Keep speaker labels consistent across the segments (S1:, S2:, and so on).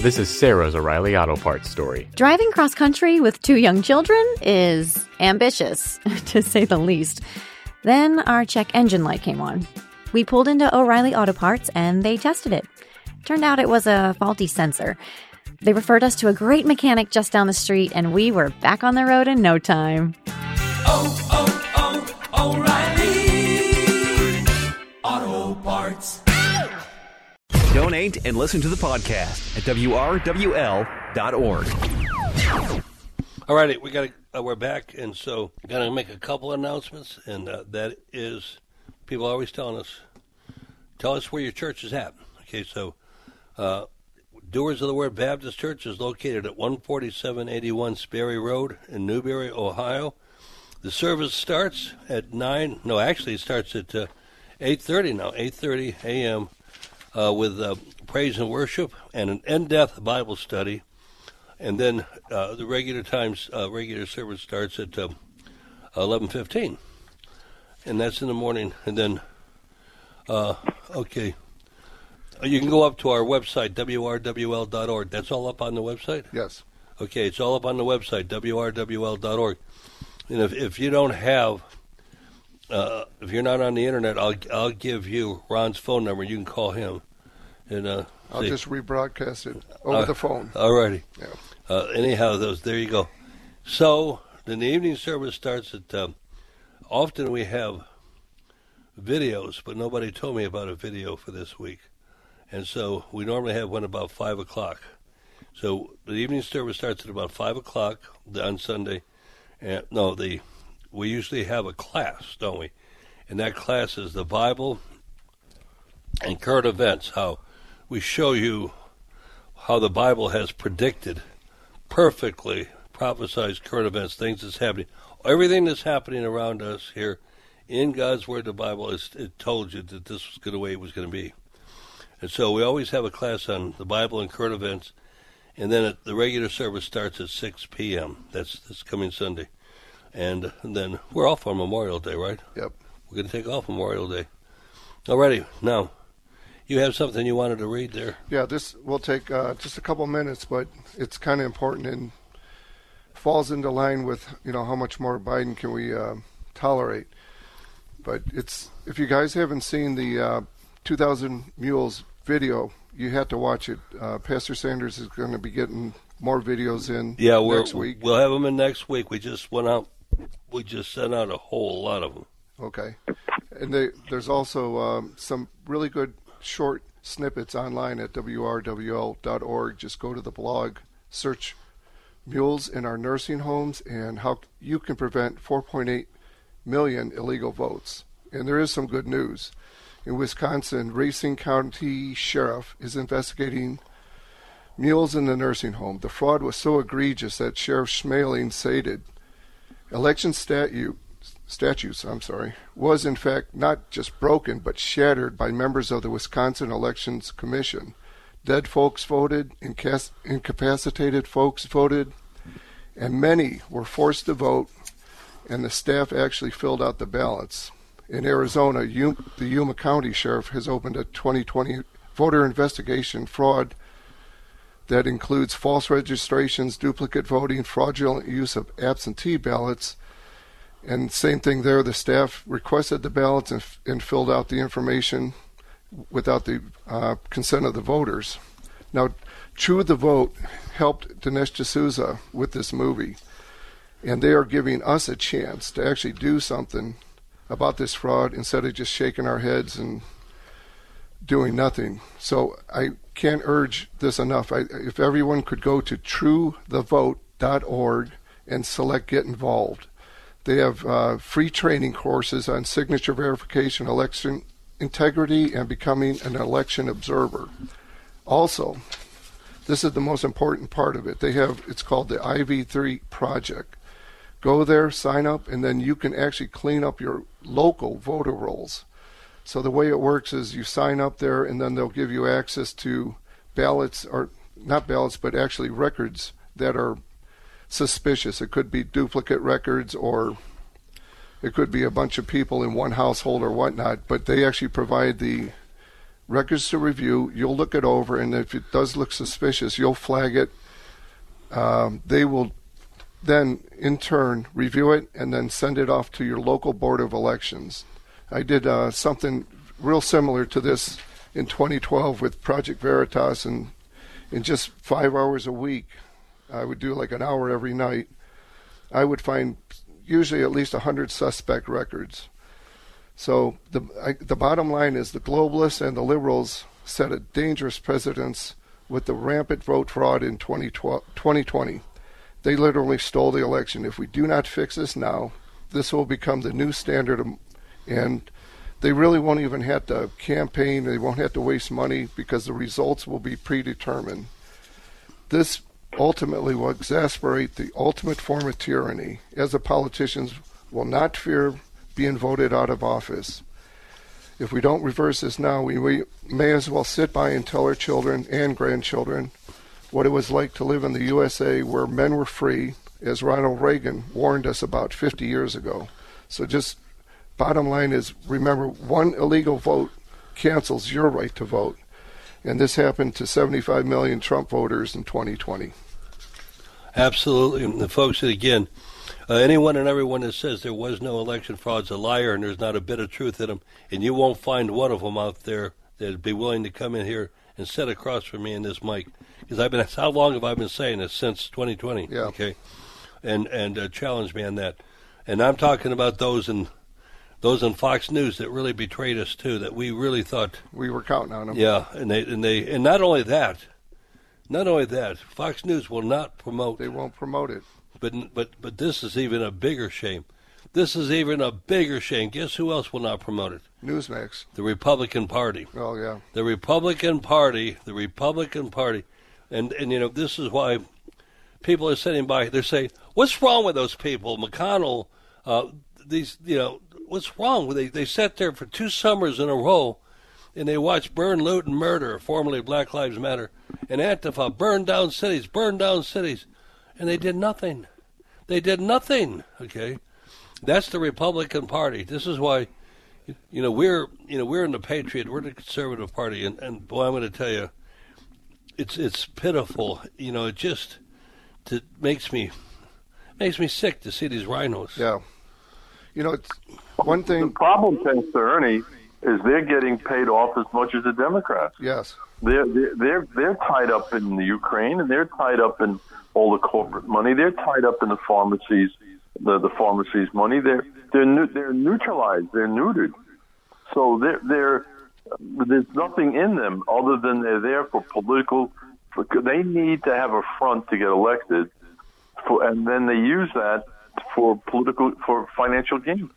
S1: This is Sarah's O'Reilly Auto Parts story.
S2: Driving cross-country with 2 young children is ambitious, to say the least. Then our check engine light came on. We pulled into O'Reilly Auto Parts and they tested it. Turned out it was a faulty sensor. They referred us to a great mechanic just down the street and we were back on the road in no time.
S3: O'Reilly Auto Parts.
S4: Donate and listen to the podcast at WRWL.org.
S5: All righty, we're back, and so I'm going to make a couple announcements, and that is, people are always telling us, tell us where your church is at. Okay, so Doers of the Word Baptist Church is located at 14781 Sperry Road in Newberry, Ohio. The service starts at 9, no, actually it starts at 8:30 now, 8:30 a.m., with praise and worship and an in-depth Bible study. And then the regular service starts at 11:15. And that's in the morning. And then, okay, you can go up to our website, WRWL.org. That's all up on the website?
S6: Yes.
S5: Okay, it's all up on the website, WRWL.org. And if you don't have, if you're not on the internet, I'll give you Ron's phone number. You can call him, and
S6: I'll just rebroadcast it over the phone.
S5: All righty.
S6: Yeah.
S5: Anyhow, there you go. So then the evening service starts at. Often we have videos, but nobody told me about a video for this week, and so we normally have one about 5:00. So the evening service starts at about 5:00 on Sunday. And we usually have a class, don't we? And that class is the Bible and current events, how we show you how the Bible has predicted, perfectly prophesied current events, things that's happening. Everything that's happening around us here in God's Word, the Bible, it told you that this was the way it was going to be. And so we always have a class on the Bible and current events. And then the regular service starts at 6 p.m. That's this coming Sunday. And then we're off on Memorial Day, right?
S6: Yep.
S5: We're going to take off Memorial Day. All righty. Now, you have something you wanted to read there?
S6: Yeah, this will take just a couple minutes, but it's kind of important and falls into line with, how much more Biden can we tolerate. But if you guys haven't seen the 2,000 Mules video, you have to watch it. Pastor Sanders is going to be getting more videos in next week.
S5: We'll have them in next week. We just sent out a whole lot of them.
S6: Okay. And there's also some really good short snippets online at WRWL.org. Just go to the blog, search Mules in Our Nursing Homes, and how you can prevent 4.8 million illegal votes. And there is some good news. In Wisconsin, Racine County Sheriff is investigating mules in the nursing home. The fraud was so egregious that Sheriff Schmeling stated election statutes was in fact not just broken but shattered by members of the Wisconsin Elections Commission. Dead folks voted, incapacitated folks voted, and many were forced to vote, and the staff actually filled out the ballots. In Arizona, the Yuma County Sheriff has opened a 2020 voter investigation fraud that includes false registrations, duplicate voting, fraudulent use of absentee ballots. And same thing there, the staff requested the ballots and filled out the information without the consent of the voters. Now, True the Vote helped Dinesh D'Souza with this movie, and they are giving us a chance to actually do something about this fraud instead of just shaking our heads and doing nothing. So I can't urge this enough. If everyone could go to truethevote.org and select Get Involved. They have free training courses on signature verification, election integrity, and becoming an election observer. Also, this is the most important part of it. It's called the IV3 Project. Go there, sign up, and then you can actually clean up your local voter rolls. So the way it works is you sign up there, and then they'll give you access to ballots, or not ballots, but actually records that are suspicious. It could be duplicate records, or it could be a bunch of people in one household or whatnot, but they actually provide the records to review. You'll look it over, and if it does look suspicious, you'll flag it. They will then, in turn, review it and then send it off to your local Board of Elections. I did something real similar to this in 2012 with Project Veritas, and in just 5 hours a week, I would do like an hour every night. I would find usually at least 100 suspect records. So the bottom line is the globalists and the liberals set a dangerous precedence with the rampant vote fraud in 2020. They literally stole the election. If we do not fix this now, this will become the new standard, and they really won't even have to campaign. They won't have to waste money because the results will be predetermined. This ultimately will exasperate the ultimate form of tyranny, as the politicians will not fear being voted out of office. If we don't reverse this now, we may as well sit by and tell our children and grandchildren what it was like to live in the USA where men were free, as Ronald Reagan warned us about 50 years ago. So just bottom line is, remember, one illegal vote cancels your right to vote. And this happened to 75 million Trump voters in 2020.
S5: Absolutely. And the folks, again, anyone and everyone that says there was no election fraud is a liar, and there's not a bit of truth in them. And you won't find one of them out there that'd be willing to come in here and sit across from me in this mic. Because how long have I been saying this? Since 2020.
S6: Yeah.
S5: Okay. And challenge me on that. And I'm talking about those in Fox News that really betrayed us too. That we really thought
S6: we were counting on them.
S5: Yeah, and not only that, Fox News will not promote.
S6: They won't promote it.
S5: But this is even a bigger shame. This is even a bigger shame. Guess who else will not promote it?
S6: Newsmax.
S5: The Republican Party.
S6: Oh, yeah.
S5: The Republican Party. And this is why people are sitting by. They're saying, what's wrong with those people? McConnell, what's wrong? They sat there for 2 summers in a row, and they watched burn, loot, and murder, formerly Black Lives Matter, and Antifa, burn down cities, and they did nothing. Okay? That's the Republican Party. This is why, we're in the Patriot, we're the Conservative Party, and boy, I'm going to tell you, it's pitiful. It makes me sick to see these rhinos.
S6: Yeah. It's one thing.
S4: The problem, Pastor Ernie, is they're getting paid off as much as the Democrats.
S6: Yes.
S4: They're tied up in the Ukraine, and they're tied up in all the corporate money. They're tied up in the pharmacies, the pharmacies' money. They're neutralized. They're neutered. So there's nothing in them other than they're there for political. They need to have a front to get elected, and then they use that for financial gain.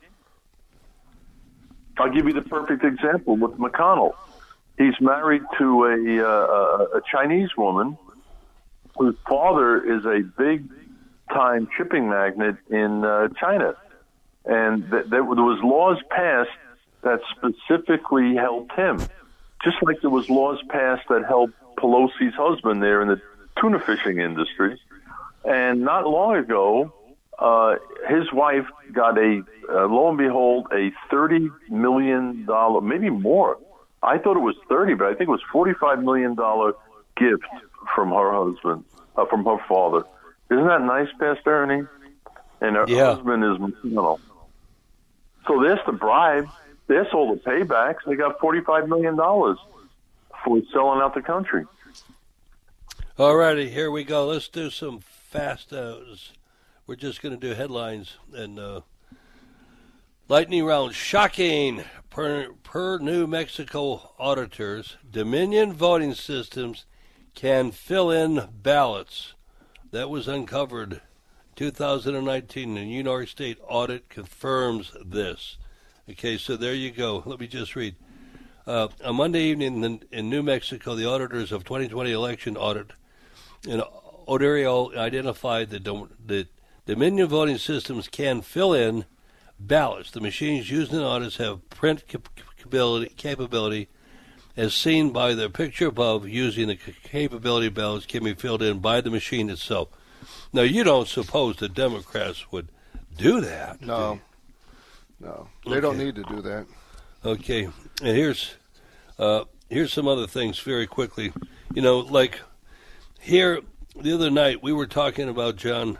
S4: I'll give you the perfect example with McConnell. He's married to a Chinese woman whose father is a big-time shipping magnate in China. And there was laws passed that specifically helped him, just like there was laws passed that helped Pelosi's husband there in the tuna fishing industry. And not long ago, his wife got lo and behold, a $30 million, maybe more. I thought it was 30, but I think it was $45 million gift from her husband, from her father. Isn't that nice, Pastor Ernie? And her husband is McConnell. So there's the bribe. There's all the paybacks. They got $45 million for selling out the country.
S5: All righty, here we go. Let's do some fastos. We're just going to do headlines and lightning round. Shocking. Per New Mexico auditors, Dominion voting systems can fill in ballots. That was uncovered 2019. The New York State audit confirms this. Okay, so there you go. Let me just read. On Monday evening in New Mexico, the auditors of 2020 election audit in Odario identified that Dominion voting systems can fill in ballots. The machines used in audits have print capability as seen by the picture above. Using the capability, ballots can be filled in by the machine itself. Now, you don't suppose the Democrats would do that?
S6: No. No. They don't need to do that.
S5: Okay. And here's here's some other things very quickly. Like here the other night we were talking about, John,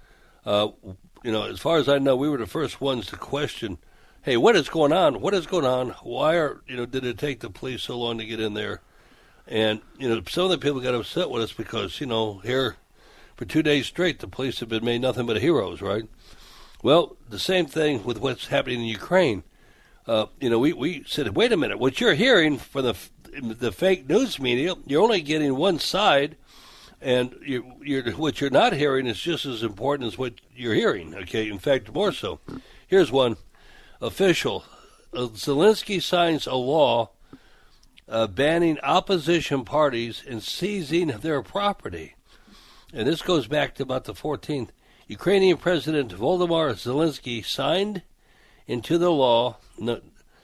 S5: as far as I know, we were the first ones to question, hey, what is going on? What is going on? Why did it take the police so long to get in there? And, some of the people got upset with us because, here for 2 days straight, the police have been made nothing but heroes, right? Well, the same thing with what's happening in Ukraine. We said, wait a minute, what you're hearing from the fake news media, you're only getting one side, and what you're not hearing is just as important as what you're hearing, okay? In fact, more so. Here's one. Official. Zelensky signs a law banning opposition parties and seizing their property. And this goes back to about the 14th. Ukrainian President Volodymyr Zelensky signed into law number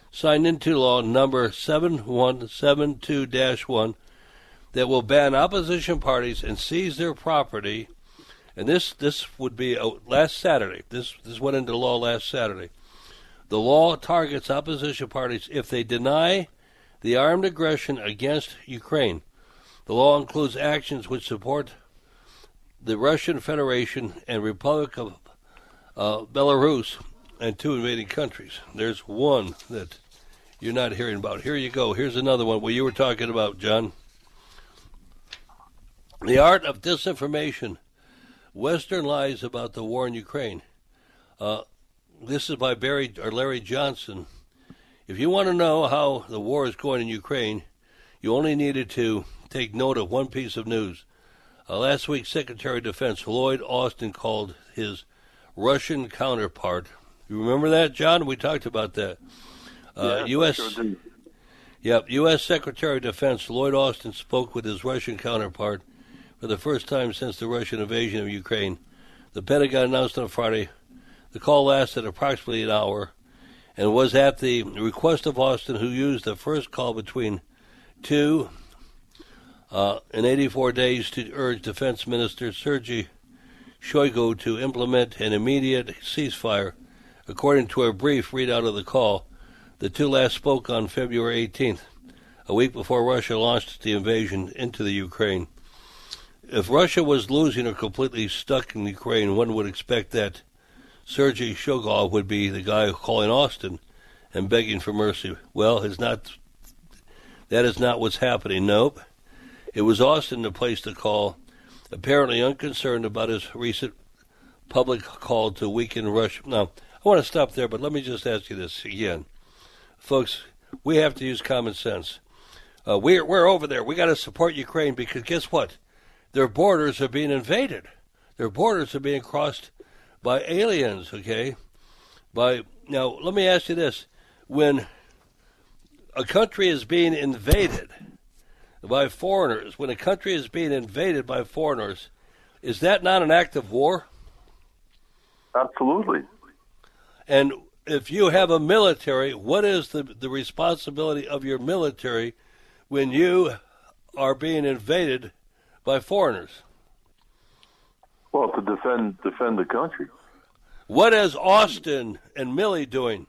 S5: 7172-1 that will ban opposition parties and seize their property. And this would be last Saturday. This went into law last Saturday. The law targets opposition parties if they deny the armed aggression against Ukraine. The law includes actions which support the Russian Federation and Republic of Belarus and 2 invading countries. There's one that you're not hearing about. Here you go. Here's another one where you were talking about, John. The Art of Disinformation, Western Lies About the War in Ukraine. This is by Larry Johnson. If you want to know how the war is going in Ukraine, you only needed to take note of one piece of news. Last week, Secretary of Defense Lloyd Austin called his Russian counterpart. You remember that, John? We talked about that. U.S. Secretary of Defense Lloyd Austin spoke with his Russian counterpart for the first time since the Russian invasion of Ukraine. The Pentagon announced on Friday the call lasted approximately an hour and was at the request of Austin, who used the first call between 2 and 84 days to urge Defense Minister Sergei Shoigu to implement an immediate ceasefire. According to a brief readout of the call, the two last spoke on February 18th, a week before Russia launched the invasion into the Ukraine. If Russia was losing or completely stuck in Ukraine, one would expect that Sergei Shoigu would be the guy calling Austin and begging for mercy. Well, that is not what's happening. Nope. It was Austin that placed the call, apparently unconcerned about his recent public call to weaken Russia. Now, I want to stop there, but let me just ask you this again. Folks, we have to use common sense. We're over there. We got to support Ukraine because guess what? Their borders are being invaded. Their borders are being crossed by aliens, okay? Now, let me ask you this. When a country is being invaded by foreigners, when a country is being invaded by foreigners, is that not an act of war?
S4: Absolutely.
S5: And if you have a military, what is the responsibility of your military when you are being invaded by foreigners?
S4: Well, to defend the country.
S5: What is Austin and Milley doing?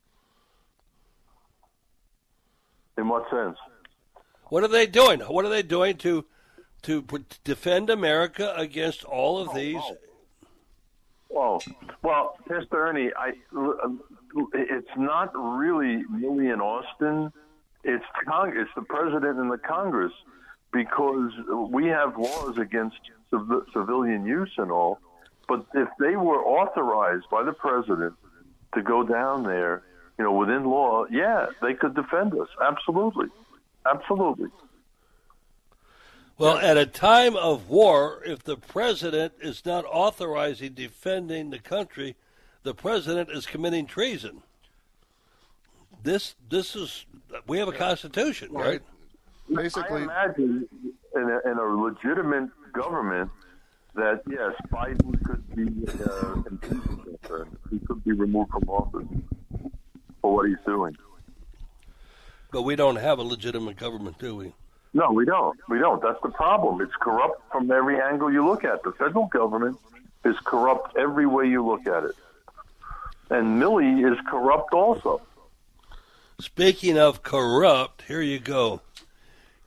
S4: In what sense?
S5: What are they doing? What are they doing to defend America against all of these?
S4: Well, Mr. Ernie, it's not really Milley and Austin. It's the president and the Congress, because we have laws against civilian use and all. But if they were authorized by the president to go down there, within law, yeah, they could defend us. Absolutely. Absolutely.
S5: Well, at a time of war, if the president is not authorizing defending the country, the president is committing treason. This is, we have a constitution, right?
S6: Basically,
S4: I imagine in a legitimate government that, yes, Biden could be impeached. He could be removed from office for what he's doing.
S5: But we don't have a legitimate government, do we?
S4: No, we don't. We don't. That's the problem. It's corrupt from every angle you look at. The federal government is corrupt every way you look at it. And Milley is corrupt also.
S5: Speaking of corrupt, here you go.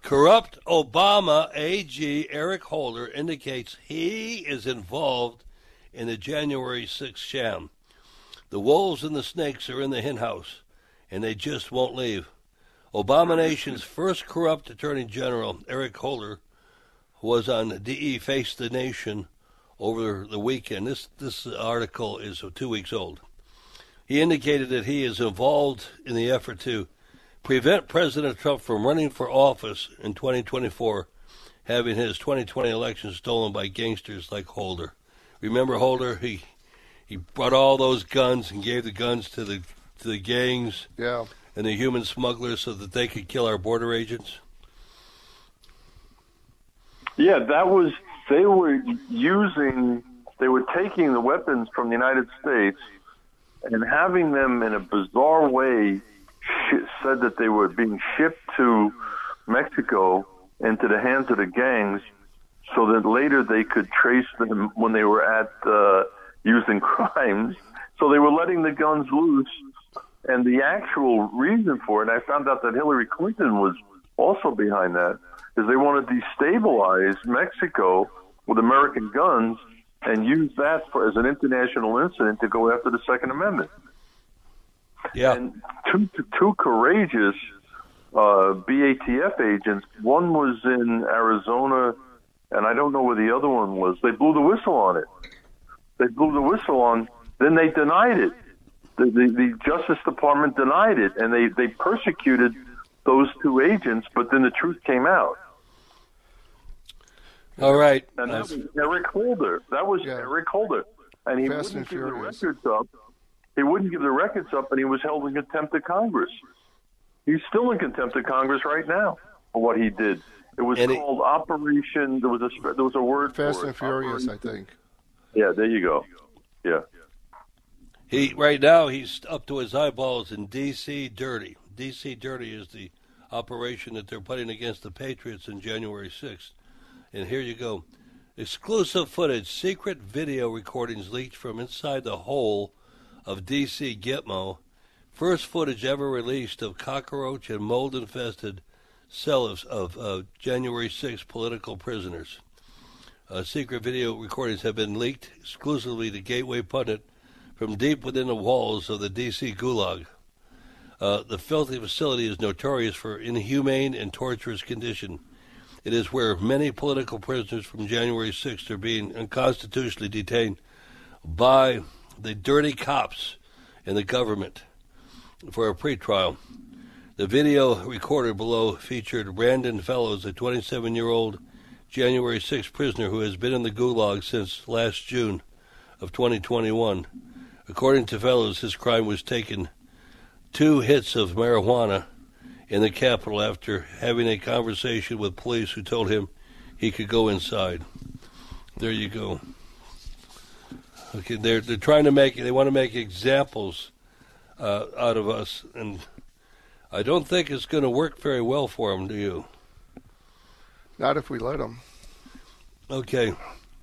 S5: Corrupt Obama AG Eric Holder indicates he is involved in the January 6th sham. The wolves and the snakes are in the henhouse, and they just won't leave. Obama Nation's first corrupt Attorney General, Eric Holder, was on DE Face the Nation over the weekend. This article is 2 weeks old. He indicated that he is involved in the effort to prevent President Trump from running for office in 2024, having his 2020 election stolen by gangsters like Holder. Remember Holder? He brought all those guns and gave the guns to the gangs and the human smugglers so that they could kill our border agents.
S4: Yeah, they were taking the weapons from the United States and having them in a bizarre way said that they were being shipped to Mexico into the hands of the gangs so that later they could trace them when they were used in crimes. So they were letting the guns loose. And the actual reason for it, and I found out that Hillary Clinton was also behind that, is they want to destabilize Mexico with American guns and use that as an international incident to go after the Second Amendment.
S5: Yeah.
S4: And two courageous BATF agents, one was in Arizona, and I don't know where the other one was. They blew the whistle on it. Then they denied it. The Justice Department denied it, and they persecuted those two agents, but then the truth came out.
S5: All right.
S4: And that was Eric Holder. Eric Holder. And he wouldn't give the records up. He wouldn't give the records up, and he was held in contempt of Congress. He's still in contempt of Congress right now for what he did. It was called Operation. There was a word
S6: Fast
S4: for it.
S6: and Furious, I think.
S4: Yeah, there you go. Yeah.
S5: Right now he's up to his eyeballs in D.C. Dirty. D.C. Dirty is the operation that they're putting against the Patriots on January 6th. And here you go. Exclusive footage, secret video recordings leaked from inside the hole of D.C. Gitmo. First footage ever released of cockroach and mold-infested cells of January 6th political prisoners. Secret video recordings have been leaked exclusively to Gateway Pundit from deep within the walls of the D.C. Gulag. The filthy facility is notorious for inhumane and torturous condition. It is where many political prisoners from January 6th are being unconstitutionally detained by the dirty cops and the government for a pretrial. The video recorded below featured Brandon Fellows, a 27-year-old January 6th prisoner who has been in the Gulag since last June of 2021. According to Fellows, his crime was taking 2 hits of marijuana in the Capitol after having a conversation with police who told him he could go inside. There you go. Okay, they're trying to they want to make examples out of us, and I don't think it's going to work very well for them, do you?
S6: Not if we let them.
S5: Okay.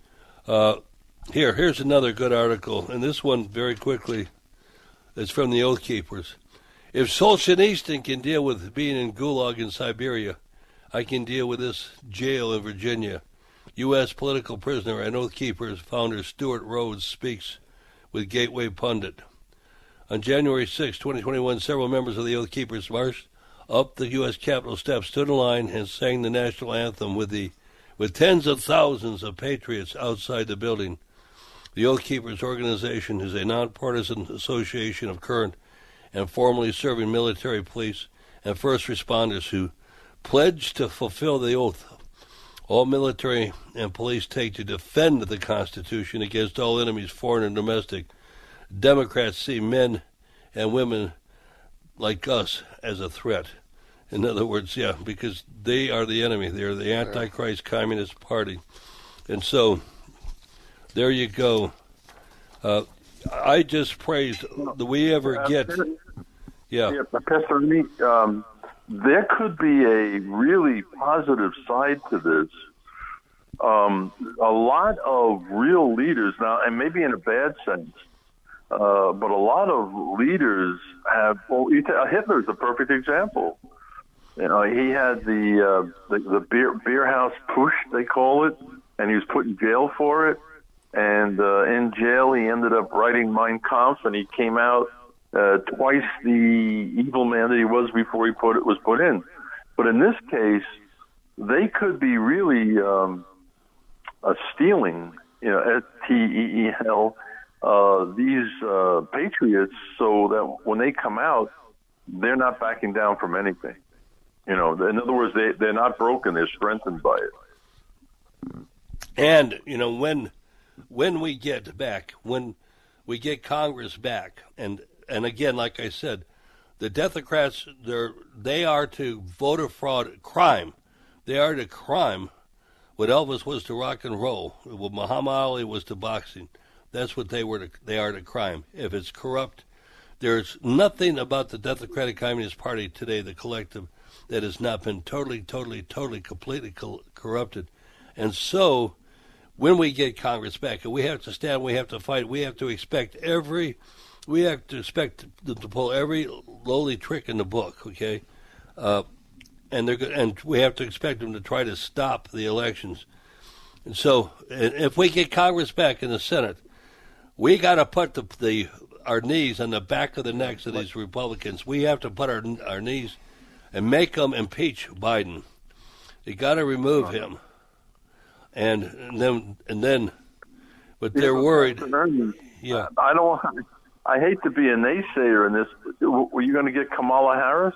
S5: Here's another good article, and this one very quickly. It's from the Oath Keepers. If Solzhenitsyn can deal with being in Gulag in Siberia, I can deal with this jail in Virginia. U.S. political prisoner and Oath Keepers founder Stuart Rhodes speaks with Gateway Pundit. On January 6, 2021, several members of the Oath Keepers marched up the U.S. Capitol steps, stood in line, and sang the national anthem with tens of thousands of patriots outside the building. The Oath Keepers organization is a nonpartisan association of current and formerly serving military, police, and first responders who pledge to fulfill the oath all military and police take to defend the Constitution against all enemies, foreign and domestic. Democrats see men and women like us as a threat. In other words, because they are the enemy. They're the Antichrist Communist Party. And so, there you go. I just praised the we ever get.
S4: Pastor Lee, there could be a really positive side to this. A lot of real leaders now, and maybe in a bad sense, but a lot of leaders have. Well, Hitler's a perfect example. He had the beer house push, they call it, and he was put in jail for it. And in jail, he ended up writing Mein Kampf, and he came out twice the evil man that he was before he was put in. But in this case, they could be really stealing, STEEL, these patriots, so that when they come out, they're not backing down from anything. In other words, they're not broken; they're strengthened by it.
S5: And when we get Congress back, and again, like I said, the Democrats, they are to voter fraud crime. They are to crime what Elvis was to rock and roll, what Muhammad Ali was to boxing. That's what they are to crime. If it's corrupt, there's nothing about the Democratic Communist Party today, the collective, that has not been totally, completely corrupted. And so, when we get Congress back, and we have to stand, we have to fight, we have to expect them to pull every lowly trick in the book, okay? And we have to expect them to try to stop the elections. And so, if we get Congress back in the Senate, we got to put our knees on the back of the necks of these Republicans. We have to put our knees and make them impeach Biden. They got to remove him, and then, but they're worried. Yeah,
S4: I hate to be a naysayer in this. Were you going to get Kamala Harris?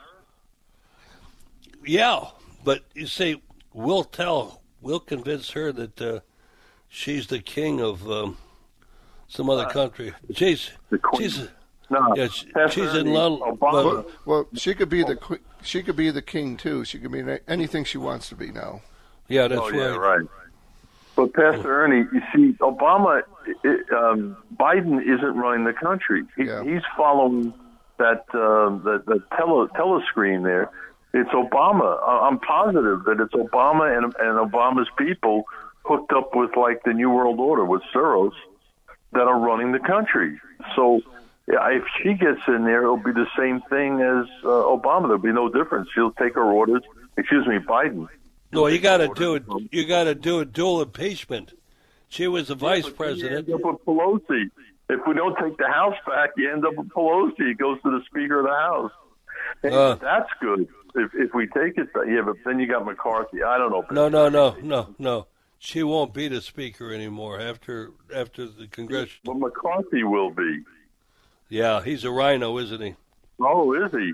S5: Yeah, but you see, we'll convince her that she's the king of some other country. She's in London.
S6: Well, she could be the king too. She could be anything she wants to be now.
S5: Yeah, that's right.
S4: Yeah, right. But Pastor Ernie, you see, Obama, Biden isn't running the country. He's following that the telescreen there. It's Obama. I'm positive that it's Obama and Obama's people hooked up with like the New World Order with Soros that are running the country. So if she gets in there, it'll be the same thing as Obama. There'll be no difference. She'll take her orders. Biden.
S5: No, you got to do it. You got to do a dual impeachment. She was the vice president.
S4: You end up with Pelosi. If we don't take the House back, you end up with Pelosi. It goes to the Speaker of the House. And that's good. If we take it, but then you got McCarthy. I don't know.
S5: No. She won't be the Speaker anymore after the Congressional.
S4: Well, McCarthy will be.
S5: Yeah, he's a rhino, isn't he?
S4: Oh, is he?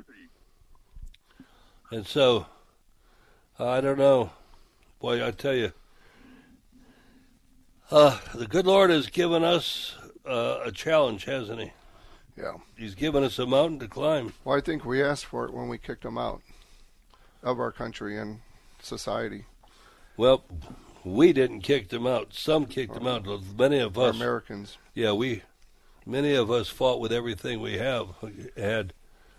S5: And so, I don't know. Boy, I tell you, the good Lord has given us a challenge, hasn't he?
S6: Yeah.
S5: He's given us a mountain to climb.
S6: Well, I think we asked for it when we kicked him out of our country and society.
S5: Well, we didn't kick them out. Some kicked them out. Many of us,
S6: Americans.
S5: Yeah, many of us fought with everything we had,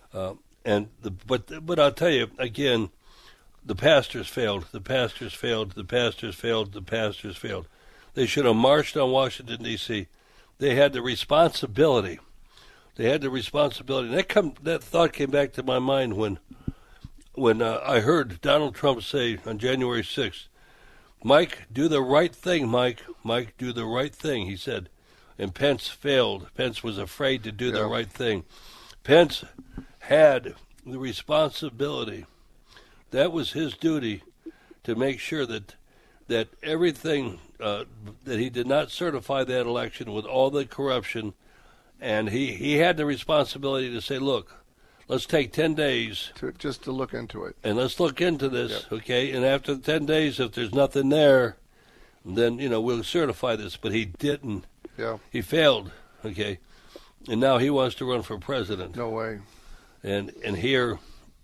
S5: but I'll tell you again, the pastors failed. The pastors failed. The pastors failed. The pastors failed. They should have marched on Washington D.C. They had the responsibility. And that thought came back to my mind when I heard Donald Trump say on January 6th, Mike, do the right thing, Mike. Mike, do the right thing, he said. And Pence failed. Pence was afraid to do the right thing. Pence had the responsibility. That was his duty to make sure that everything, that he did not certify that election with all the corruption. And he had the responsibility to say, look, let's take 10 days.
S6: Just to look into it.
S5: And let's look into this, okay? And after 10 days, if there's nothing there, then, we'll certify this. But he didn't.
S6: Yeah.
S5: He failed, okay? And now he wants to run for president.
S6: No way.
S5: And here,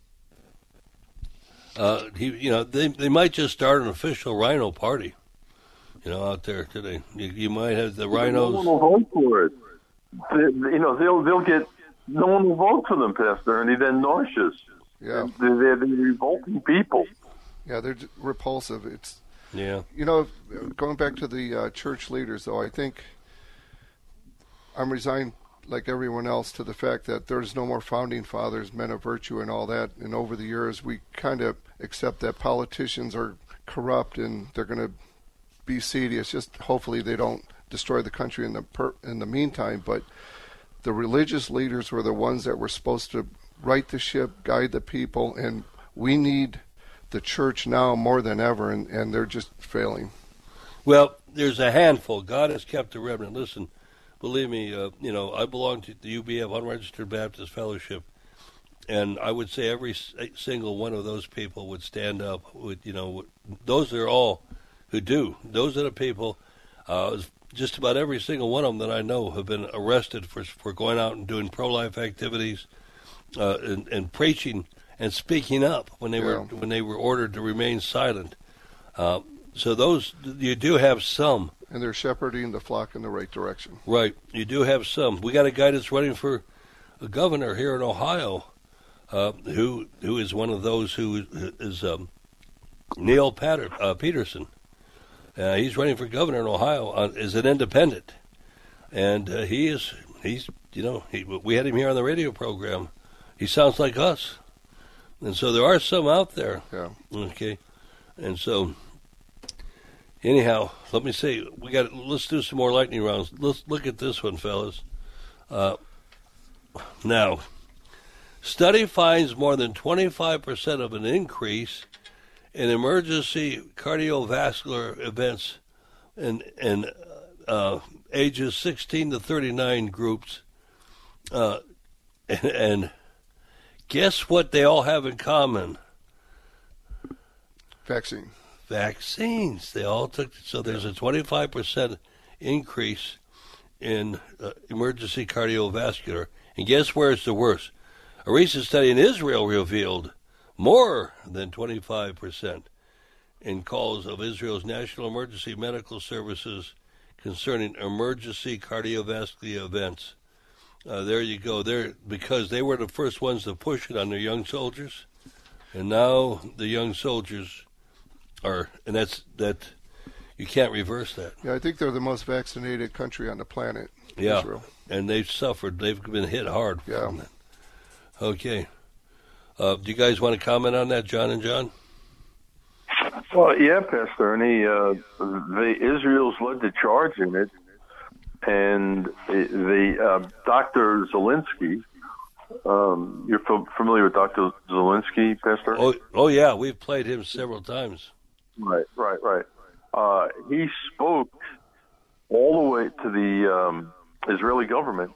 S5: they might just start an official rhino party, out there today. You might have the rhinos.
S4: No one will vote for it. They'll get. No one will vote for them, Pastor, and they're nauseous.
S6: Yeah,
S4: they're revolting people.
S6: Yeah, they're repulsive. It's going back to the church leaders, though. I think I'm resigned like everyone else, to the fact that there's no more founding fathers, men of virtue, and all that. And over the years, we kind of accept that politicians are corrupt and they're going to be seedy. It's just hopefully they don't destroy the country in the meantime. But the religious leaders were the ones that were supposed to right the ship, guide the people, and we need the church now more than ever, and they're just failing.
S5: Well, there's a handful. God has kept a remnant. Listen, believe me, I belong to the UBF, Unregistered Baptist Fellowship, and I would say every single one of those people would stand up. Those are all who do. Those are the people. Just about every single one of them that I know have been arrested for going out and doing pro-life activities and preaching and speaking up when they were ordered to remain silent. So those, you do have some.
S6: And they're shepherding the flock in the right direction.
S5: Right. You do have some. We got a guy that's running for a governor here in Ohio, who is one of those who is Neil Peterson. He's running for governor in Ohio as an independent, and we had him here on the radio program. He sounds like us, and so there are some out there.
S6: Yeah.
S5: Okay, and so anyhow, let me say let's do some more lightning rounds. Let's look at this one, fellas. Now, study finds more than 25% of an increase in emergency cardiovascular events in ages 16 to 39 groups. And guess what they all have in common? Vaccines. They all took, so there's a 25% increase in emergency cardiovascular. And guess where it's the worst? A recent study in Israel revealed more than 25% in calls of Israel's National Emergency Medical Services concerning emergency cardiovascular events. There you go. Because they were the first ones to push it on their young soldiers, and now the young soldiers are, and that you can't reverse that.
S6: Yeah, I think they're the most vaccinated country on the planet.
S5: Yeah,
S6: Israel.
S5: And they've suffered. They've been hit hard.
S6: Yeah.
S5: From that. Okay. Do you guys want to comment on that, John and John?
S4: Well, yeah, Pastor Ernie. Israel's led the charge in it, and the Dr. Zelensky. You're familiar with Dr. Zelensky, Pastor?
S5: Oh, yeah. We've played him several times.
S4: Right. He spoke all the way to the Israeli government.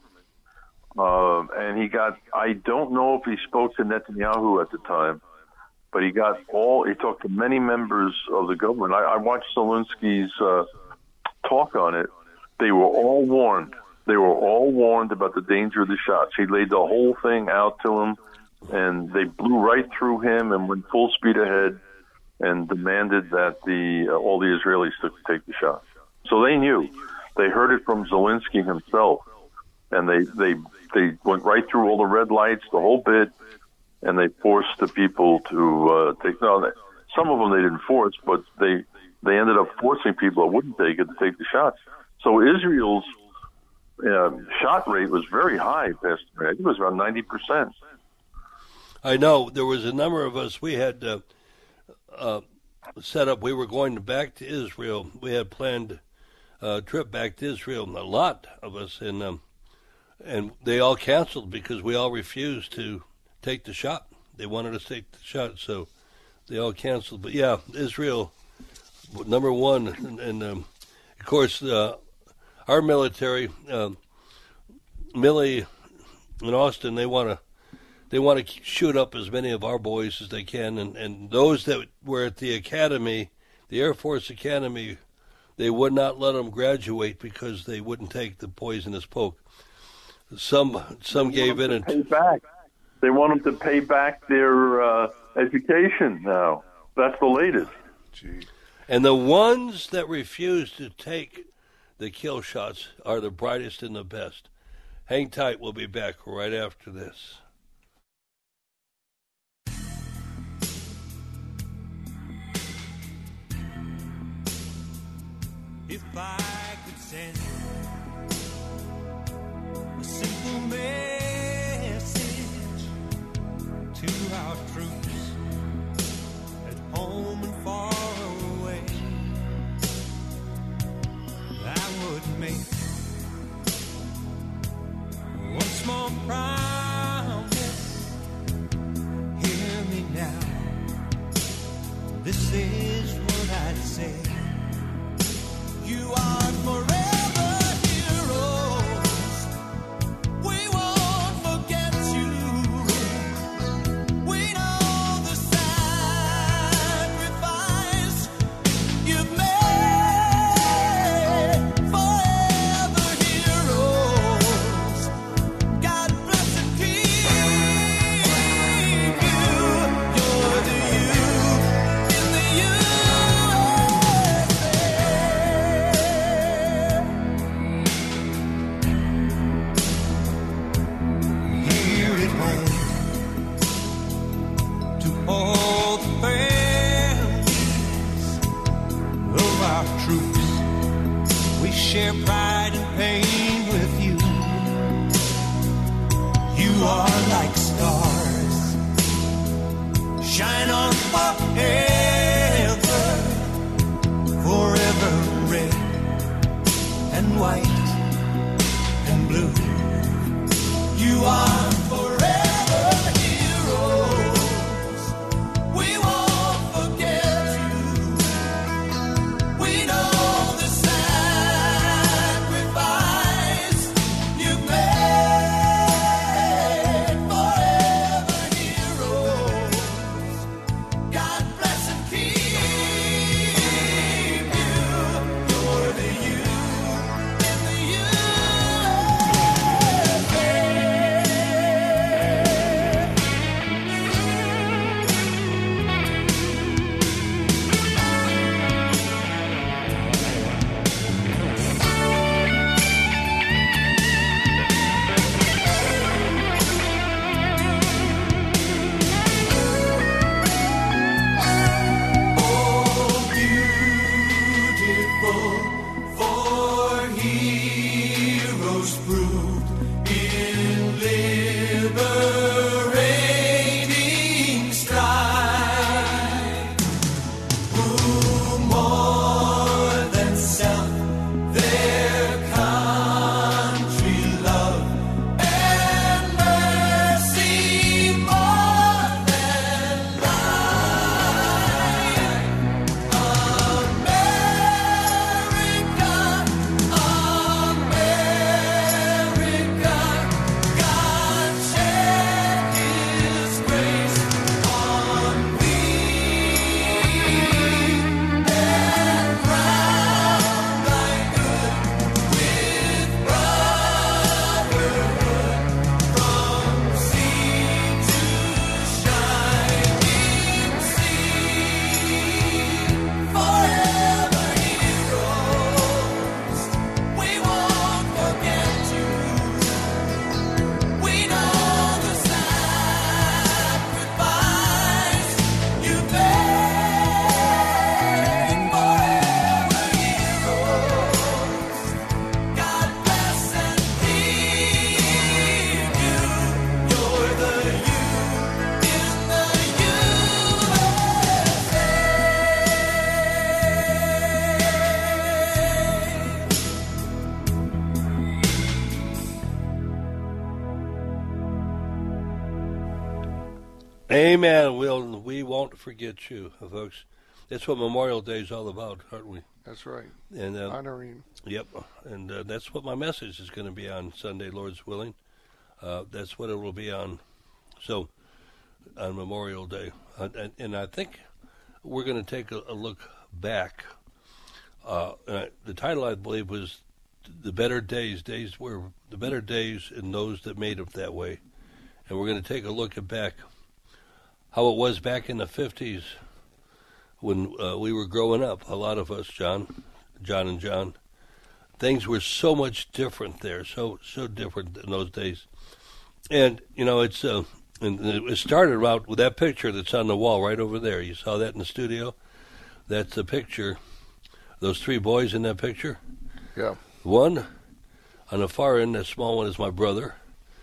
S4: And he I don't know if he spoke to Netanyahu at the time, but he talked to many members of the government. I watched Zelensky's talk on it. They were all warned. They were all warned about the danger of the shots. He laid the whole thing out to them, and they blew right through him and went full speed ahead and demanded that all the Israelis take the shots. So they knew. They heard it from Zelensky himself, and they went right through all the red lights, the whole bit, and they forced the people to take. No, some of them they didn't force, but they ended up forcing people that wouldn't take it to take the shots. So Israel's shot rate was very high, Pastor. I think it was around 90%.
S5: I know. There was a number of us. We had set up. We were going back to Israel. We had planned a trip back to Israel, a lot of us, and they all canceled because we all refused to take the shot. They wanted us to take the shot, so they all canceled. But yeah, Israel, number one, and of course our military, Milley and Austin, they want to shoot up as many of our boys as they can, and those that were at the academy, the Air Force Academy, they would not let them graduate because they wouldn't take the poisonous poke. Some gave in and
S4: pay back. They want them to pay back their education now. That's the latest.
S6: Gee.
S5: And the ones that refuse to take the kill shots are the brightest and the best. Hang tight. We'll be back right after this.
S3: If I could send a simple of our troops at home and far away. I would make one small promise. Hear me now. This is what I'd say. You are forever heroes. We won't forget you. We know the sacrifice you've made. Forever heroes. God bless and keep you. You're the you in the here at home, to all the families of our troops, we share pride and pain with you. You are like stars, shine on forever, forever red and white and blue. You are forever heroes. We won't forget you. We know the sacrifice you've made. Forever heroes. God bless and keep you. You're the you in the beautiful for heroes proved in liberating strife, who more than self their country love and mercy more than life. America, America, God shed His grace on thee and crown thy good with brotherhood from sea to shining sea. Forever heroes, we won't forget you. We know the sacrifice you made. Forever heroes, God bless and keep you. You're the you in the
S5: Amen. We won't forget you, folks. That's what Memorial Day is all about, aren't we?
S6: That's right.
S5: And
S6: Honoring.
S5: Yep, and that's what my message is going to be on Sunday, Lord's willing. That's what it will be on. So, on Memorial Day, and I think we're going to take a look back. The title, I believe, was "The Better Days." Days were the better days, and those that made it that way. And we're going to take a look at back how it was back in the 50s when we were growing up. A lot of us, John and John, things were so much different there, so different in those days. And you know, it's and it started out with that picture that's on the wall right over there. You saw that in the studio. That's the picture. Those three boys in that picture.
S6: Yeah.
S5: One on the far end, that small one, is my brother.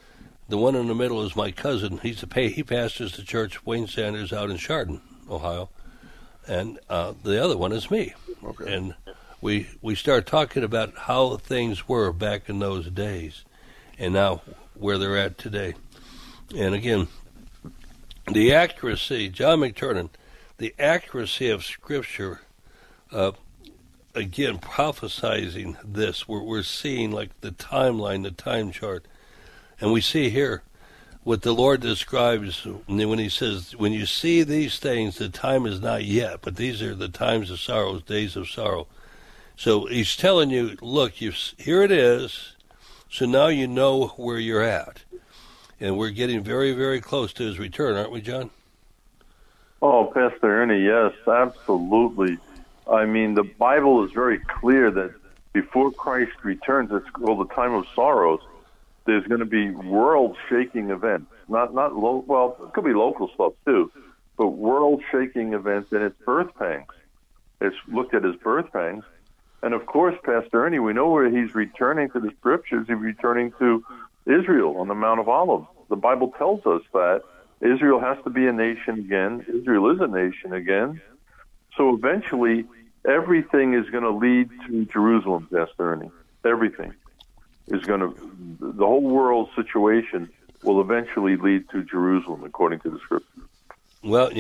S5: The one in the middle is my cousin. He pastors the church, Wayne Sanders, out in Chardon, Ohio. And the other one is me.
S6: Okay.
S5: And we start talking about how things were back in those days and now where they're at today. And again, the accuracy, John McTernan, the accuracy of Scripture, again, prophesizing this, we're seeing like the timeline, the time chart. And we see here what the Lord describes when he says, when you see these things, the time is not yet, but these are the times of sorrows, days of sorrow. So he's telling you, look, here it is, so now you know where you're at. And we're getting very, very close to his return, aren't we, John?
S4: Oh, Pastor Ernie, yes, absolutely. I mean, the Bible is very clear that before Christ returns, it's called the time of sorrows. There's going to be world-shaking events. Well, it could be local stuff too, but world-shaking events, and it's birth pangs. It's looked at as birth pangs. And of course, Pastor Ernie, we know where he's returning to the Scriptures. He's returning to Israel on the Mount of Olives. The Bible tells us that Israel has to be a nation again. Israel is a nation again. So eventually, everything is going to lead to Jerusalem, Pastor Ernie. Everything is going to, the whole world situation will eventually lead to Jerusalem, according to the Scripture.
S5: Well,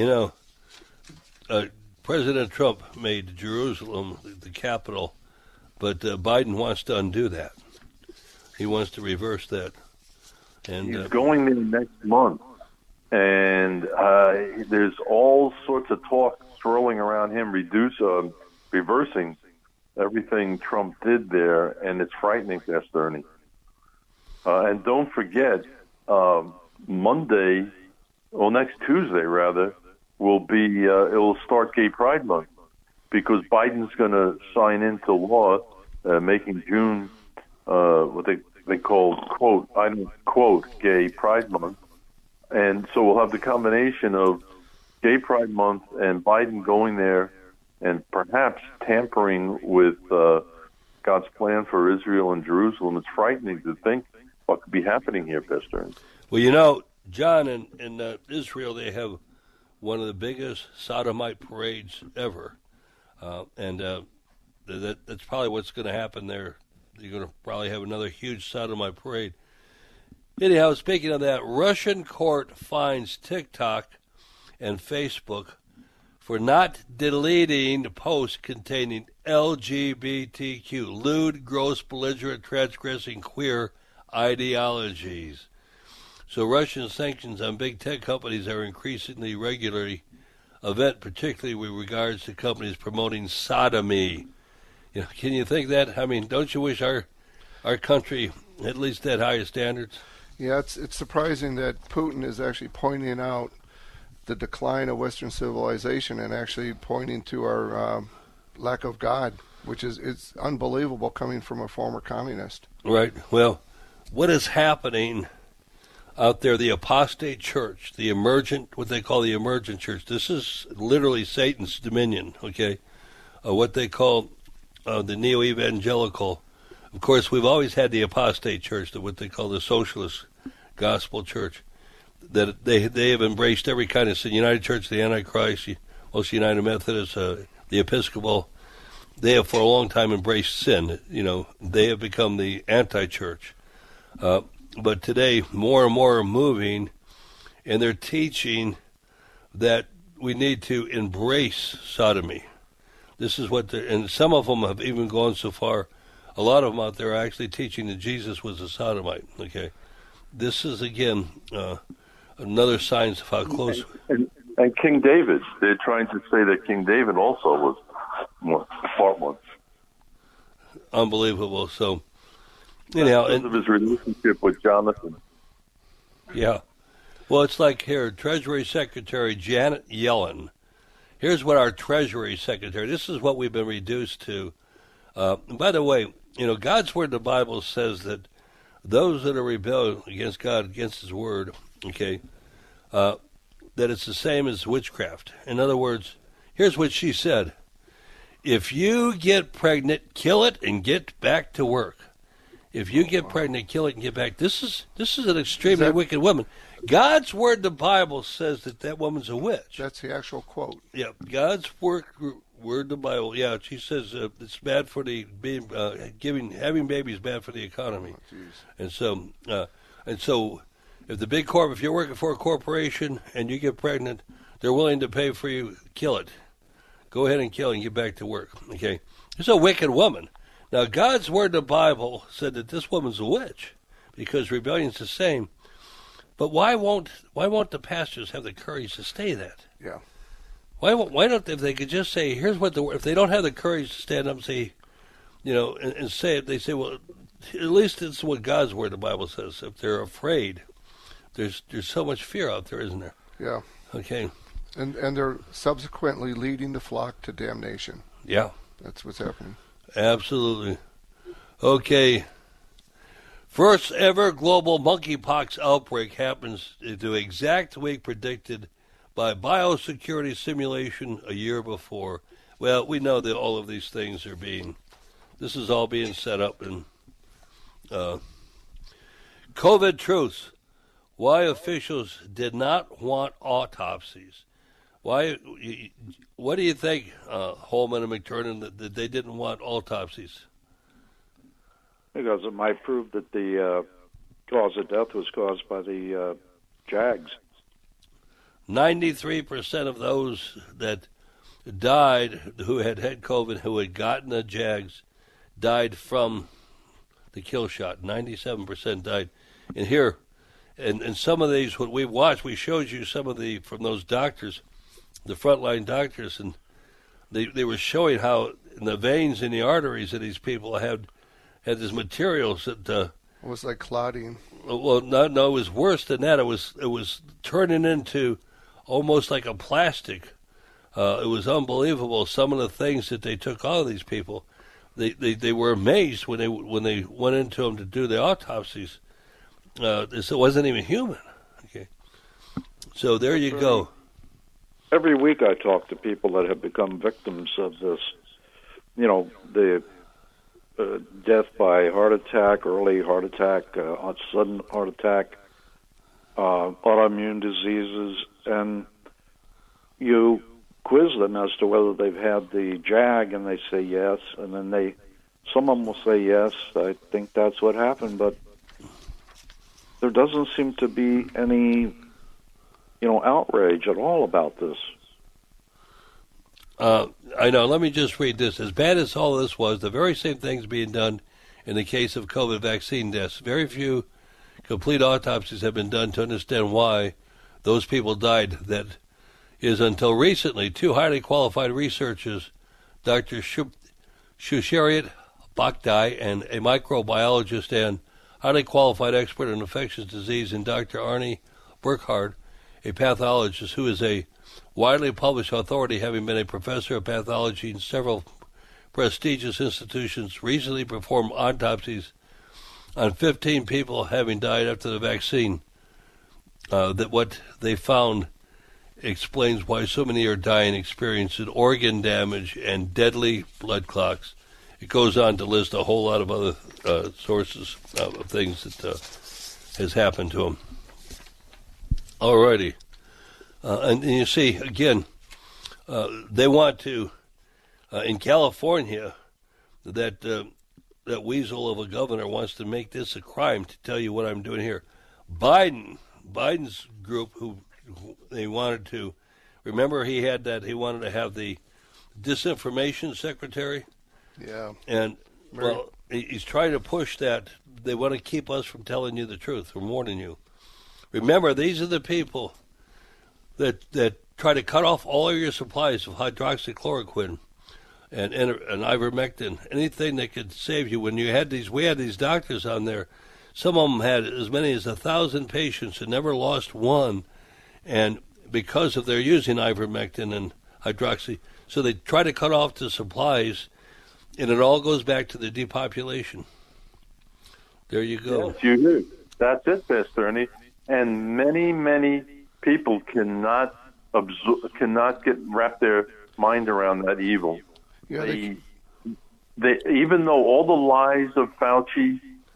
S5: President Trump made Jerusalem the capital, but Biden wants to undo that. He wants to reverse that. And
S4: he's going there next month, and there's all sorts of talk swirling around him, reversing everything Trump did there, and it's frightening, Pastor Ernie. And don't forget, next Tuesday, rather, will be, it'll start Gay Pride Month, because Biden's going to sign into law making June what they call, quote, I don't quote, Gay Pride Month. And so we'll have the combination of Gay Pride Month and Biden going there and perhaps tampering with God's plan for Israel and Jerusalem. It's frightening to think what could be happening here, Pastor.
S5: Well, John, in Israel, they have one of the biggest sodomite parades ever. And that's probably what's going to happen there. You're going to probably have another huge sodomite parade. Anyhow, speaking of that, Russian court fines TikTok and Facebook for not deleting posts containing LGBTQ, lewd, gross, belligerent, transgressing queer ideologies. So Russian sanctions on big tech companies are increasingly regularly event, particularly with regards to companies promoting sodomy. Can you think that? I mean, don't you wish our country at least had higher standards?
S6: Yeah, it's surprising that Putin is actually pointing out the decline of Western civilization and actually pointing to our lack of God, which it's unbelievable coming from a former communist.
S5: Right. Well, what is happening out there, the apostate church, the emergent, what they call the emergent church, this is literally Satan's dominion, okay? What they call the neo-evangelical. Of course, we've always had the apostate church, what they call the socialist gospel church, that they have embraced every kind of sin. United Church, the Antichrist, most United Methodists, the Episcopal, they have for a long time embraced sin. They have become the anti-church. But today, more and more are moving, and they're teaching that we need to embrace sodomy. This is what and some of them have even gone so far. A lot of them out there are actually teaching that Jesus was a sodomite. Okay, this is again another sign of how close.
S4: And King David, they're trying to say that King David also was part one.
S5: Unbelievable. So, anyhow,
S4: because of his relationship with Jonathan.
S5: Yeah. Well, it's like here, Treasury Secretary Janet Yellen. Here's what our Treasury Secretary, this is what we've been reduced to. By the way, God's Word in the Bible says that those that are rebelling against God, against His Word, okay, that it's the same as witchcraft. In other words, here's what she said. If you get pregnant, kill it and get back to work. If you get pregnant, kill it and get back. This is an extremely wicked woman. God's word, the Bible, says that woman's a witch.
S6: That's the actual quote.
S5: Yeah, God's word, the Bible. Yeah, she says it's bad for having babies is bad for the economy.
S6: Oh,
S5: and so, if you're working for a corporation and you get pregnant, they're willing to pay for you. Kill it. Go ahead and kill it and get back to work. Okay, it's a wicked woman. Now, God's word, the Bible, said that this woman's a witch because rebellion's the same. But why won't the pastors have the courage to say that?
S6: Yeah.
S5: Why don't, if they could just say, here's what if they don't have the courage to stand up and say, and say it, they say, well, at least it's what God's word, the Bible says. If they're afraid, there's so much fear out there, isn't there?
S6: Yeah.
S5: Okay.
S6: And they're subsequently leading the flock to damnation.
S5: Yeah.
S6: That's what's happening.
S5: Absolutely. Okay. First ever global monkeypox outbreak happens the exact week predicted by biosecurity simulation a year before. Well, we know that all of these things this is all being set up. And COVID truths. Why officials did not want autopsies. What do you think, Holman and McTurnan, that they didn't want autopsies?
S7: Because it might prove that the cause of death was caused by the JAGs.
S5: 93% of those that died who had COVID, who had gotten the JAGs, died from the kill shot. 97% died. And here, and some of these, what we've watched, we showed you some of from those doctors, the frontline doctors, and they were showing how in the veins and the arteries of these people had these materials that
S6: it was like clotting.
S5: Well, no, it was worse than that. It was turning into almost like a plastic. It was unbelievable. Some of the things that they took out of these people, they were amazed when they went into them to do the autopsies. It wasn't even human. Okay, so there you go.
S7: Every week I talk to people that have become victims of this. The death by heart attack, early heart attack, sudden heart attack, autoimmune diseases, and you quiz them as to whether they've had the JAG, and they say yes, and then some of them will say yes, I think that's what happened, but there doesn't seem to be any, outrage at all about this.
S5: I know. Let me just read this. As bad as all this was, the very same thing's being done in the case of COVID vaccine deaths. Very few complete autopsies have been done to understand why those people died. That is, until recently, two highly qualified researchers, Dr. Shushariat Bhakdi, and a microbiologist and highly qualified expert in infectious disease, and Dr. Arnie Burkhardt, a pathologist who is a widely published authority, having been a professor of pathology in several prestigious institutions, recently performed autopsies on 15 people having died after the vaccine. That what they found explains why so many are dying, experiencing organ damage and deadly blood clots. It goes on to list a whole lot of other sources of things that has happened to them. Alrighty. And you see, again, they want to, in California, that weasel of a governor wants to make this a crime to tell you what I'm doing here. Biden's group, who they wanted to, remember he wanted to have the disinformation secretary?
S6: Yeah.
S5: And, well, he's trying to push that. They want to keep us from telling you the truth, from warning you. Remember, these are the people that try to cut off all of your supplies of hydroxychloroquine and ivermectin, anything that could save you. When we had these doctors on there, some of them had as many as 1,000 patients and never lost one, and because of their using ivermectin and hydroxy, so they try to cut off the supplies, and it all goes back to the depopulation. There you go.
S4: Yes, you do. That's it, Pastor Ernie. And many people cannot wrap their mind around that evil.
S6: Yeah,
S4: they even though all the lies of Fauci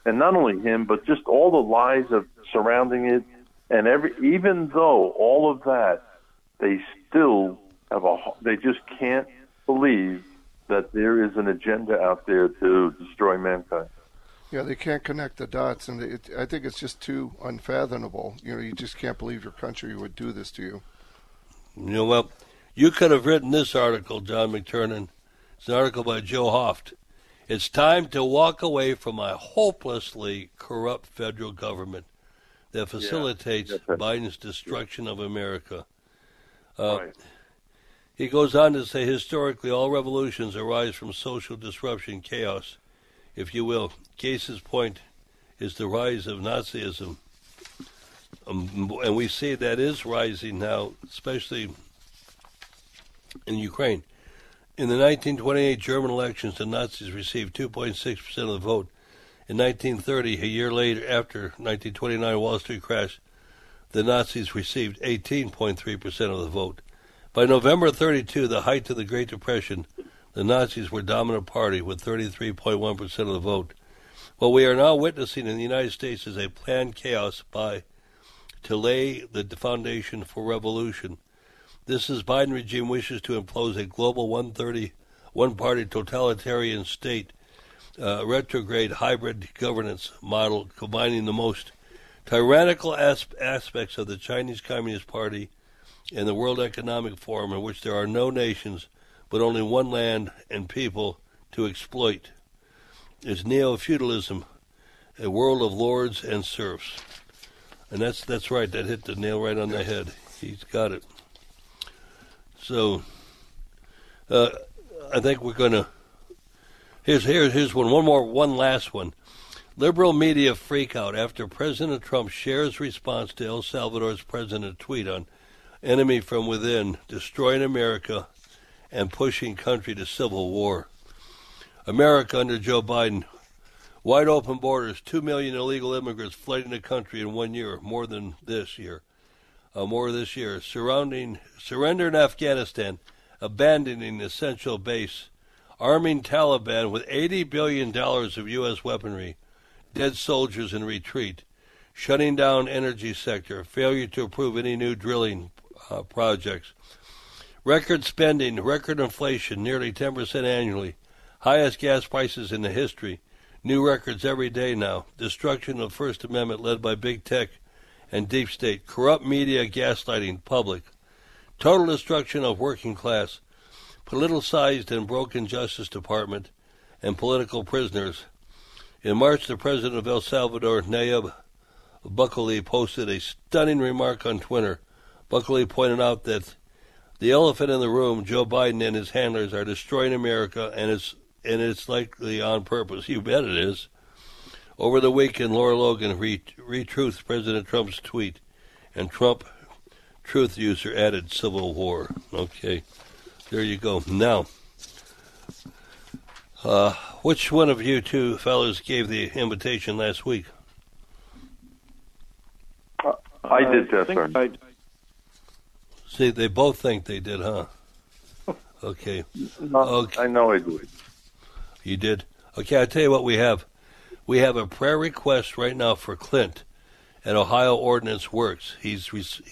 S4: and not only him, but just all the lies of surrounding it, and even though all of that, they still have they just can't believe that there is an agenda out there to destroy mankind.
S6: Yeah, they can't connect the dots, and I think it's just too unfathomable. You just can't believe your country would do this to you.
S5: Well, you could have written this article, John McTernan. It's an article by Joe Hoft. It's time to walk away from a hopelessly corrupt federal government that facilitates Biden's destruction of America.
S4: Right.
S5: He goes on to say, historically, all revolutions arise from social disruption, chaos, if you will. Case's point is the rise of Nazism. And we see that is rising now, especially in Ukraine. In the 1928 German elections, the Nazis received 2.6% of the vote. In 1930, a year later, after 1929 Wall Street crash, the Nazis received 18.3% of the vote. By November 32, the height of the Great Depression, the Nazis were dominant party with 33.1% of the vote. What we are now witnessing in the United States is a planned chaos to lay the foundation for revolution. This is Biden regime wishes to impose a global one-party totalitarian state, retrograde hybrid governance model combining the most tyrannical aspects of the Chinese Communist Party and the World Economic Forum, in which there are no nations but only one land and people to exploit. It's neo-feudalism, a world of lords and serfs. And that's right. That hit the nail right on the head. He's got it. So, I think we're going to. Here's one last one. Liberal media freak out after President Trump shares response to El Salvador's president tweet on enemy from within, destroying America and pushing country to civil war. America under Joe Biden. Wide open borders, 2 million illegal immigrants flooding the country in 1 year, more this year. Surrender in Afghanistan, abandoning essential base, arming Taliban with $80 billion of U.S. weaponry, dead soldiers in retreat, shutting down energy sector, failure to approve any new drilling projects, record spending, record inflation, nearly 10% annually, highest gas prices in the history, new records every day now, destruction of First Amendment led by big tech and deep state, corrupt media gaslighting public, total destruction of working class, politicized and broken Justice Department, and political prisoners. In March, the president of El Salvador, Nayib Bukele, posted a stunning remark on Twitter. Bukele pointed out that the elephant in the room, Joe Biden and his handlers, are destroying America, and it's likely on purpose. You bet it is. Over the weekend, Laura Logan retruthed President Trump's tweet, and Trump truth user added civil war. Okay, there you go. Now, which one of you two fellows gave the invitation last week?
S4: I did, sir.
S5: See, they both think they did, huh? Okay. Okay.
S4: I know I did.
S5: You did? Okay, I'll tell you what we have. We have a prayer request right now for Clint at Ohio Ordinance Works. He's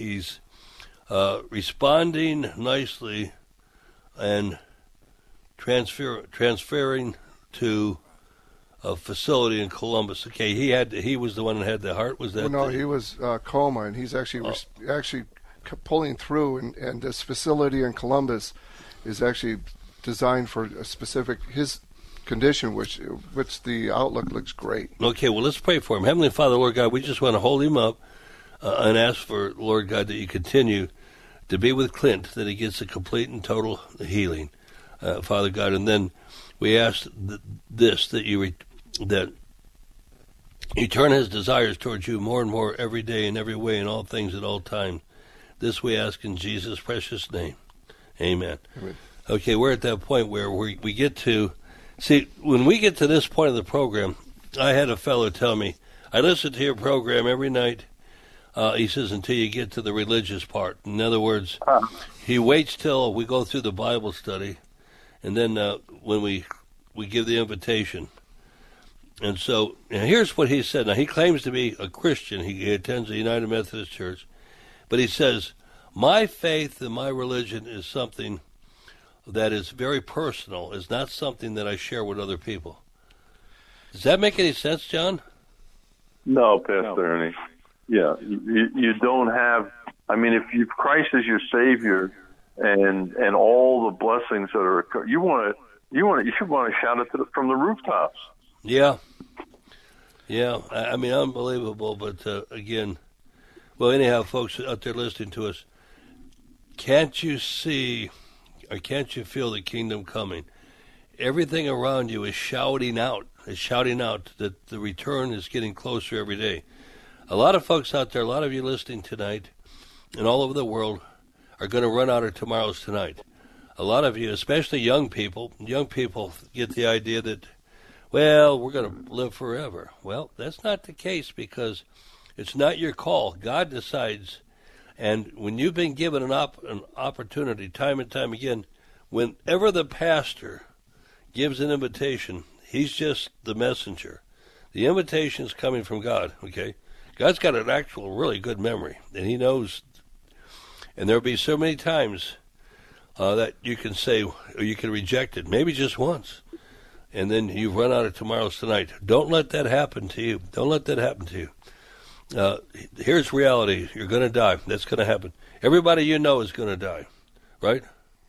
S5: responding nicely and transferring to a facility in Columbus. Okay, he was the one that had the heart. Was that?
S6: Well, no, he was coma, and he's actually pulling through. And this facility in Columbus is actually designed for a specific his condition, which the outlook looks great.
S5: Okay, well, let's pray for him. Heavenly Father, Lord God, we just want to hold him up and ask for, Lord God, that you continue to be with Clint, that he gets a complete and total healing, Father God. And then we ask that you turn his desires towards you more and more every day in every way in all things at all times. This we ask in Jesus' precious name. Amen.
S6: Amen.
S5: Okay, we're at that point where we get to... See, when we get to this point of the program, I had a fellow tell me, I listen to your program every night, he says, until you get to the religious part. In other words, he waits till we go through the Bible study, and then when we give the invitation. And so here's what he said. Now, he claims to be a Christian. He attends the United Methodist Church. But he says, my faith and my religion is something that is very personal. It's not something that I share with other people. Does that make any sense, John?
S4: No, Pastor Ernie. Yeah, you don't have. I mean, if Christ is your Savior, and all the blessings that are, you should want to shout it from the rooftops.
S5: Yeah. I mean, unbelievable. But again, well, anyhow, folks out there listening to us, can't you see, or can't you feel the kingdom coming? Everything around you is shouting out that the return is getting closer every day. A lot of folks out there, a lot of you listening tonight, and all over the world, are going to run out of tomorrows tonight. A lot of you, especially young people get the idea that, well, we're going to live forever. Well, that's not the case, because it's not your call. God decides. And when you've been given an opportunity time and time again, whenever the pastor gives an invitation, he's just the messenger. The invitation is coming from God, okay? God's got an actual really good memory, and he knows. And there'll be so many times that you can say, or you can reject it, maybe just once, and then you've run out of tomorrows tonight. Don't let that happen to you. Don't let that happen to you. Here's reality. You're going to die. That's going to happen. Everybody you know is going to die, right?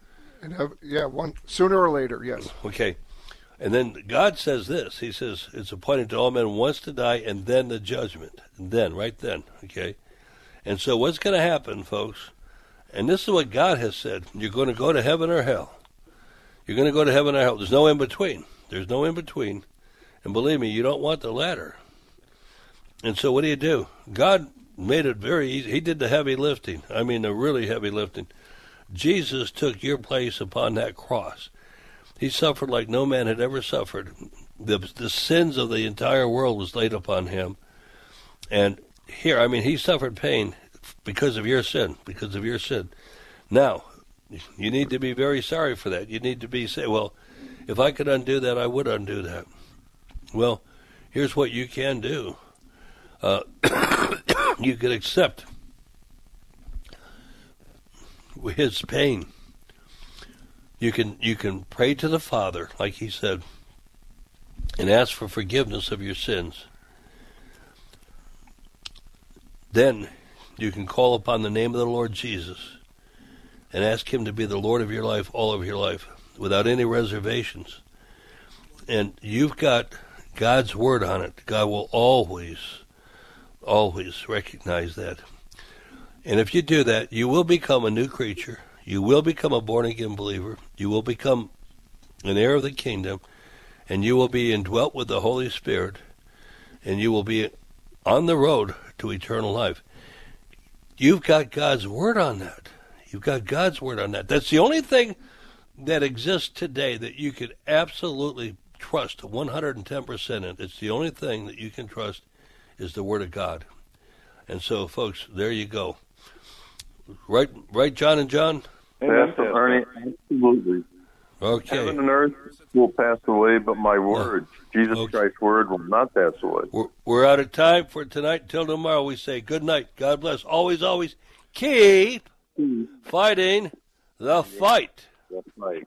S6: And sooner or later, yes.
S5: Okay. And then God says this. He says, it's appointed to all men once to die, and then the judgment. And then, right then, okay? And so what's going to happen, folks, and this is what God has said, you're going to go to heaven or hell. You're going to go to heaven or hell. There's no in-between. There's no in-between. And believe me, you don't want the latter. And so what do? God made it very easy. He did the heavy lifting. I mean, the really heavy lifting. Jesus took your place upon that cross. He suffered like no man had ever suffered. The sins of the entire world was laid upon him. And here, I mean, he suffered pain because of your sin, Now, you need to be very sorry for that. You need to say, well, if I could undo that, I would undo that. Well, here's what you can do. You could accept his pain. You can pray to the Father, like he said, and ask for forgiveness of your sins. Then you can call upon the name of the Lord Jesus and ask him to be the Lord of your life, all of your life, without any reservations. And you've got God's word on it. God will always recognize that. And if you do that, you will become a new creature. You will become a born-again believer. You will become an heir of the kingdom, and you will be indwelt with the Holy Spirit, and you will be on the road to eternal life. You've got God's word on that. That's the only thing that exists today that you could absolutely trust 110% in. It's the only thing that you can trust is the word of God. And so, folks, there you go. Right, John and John?
S4: Pastor Ernie, absolutely.
S5: Okay.
S4: Heaven and earth will pass away, but my word, Jesus Christ's word, will not pass away.
S5: We're out of time for tonight. Until tomorrow, we say good night. God bless. Always, always keep fighting the fight.
S4: That's right.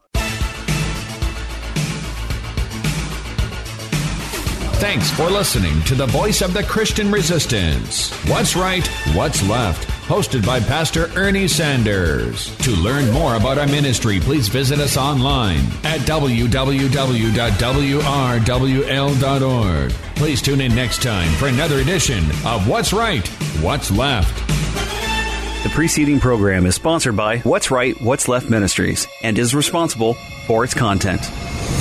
S8: Thanks for listening to the Voice of the Christian Resistance. What's Right, What's Left? Hosted by Pastor Ernie Sanders. To learn more about our ministry, please visit us online at www.wrwl.org. Please tune in next time for another edition of What's Right, What's Left.
S9: The preceding program is sponsored by What's Right, What's Left Ministries and is responsible for its content.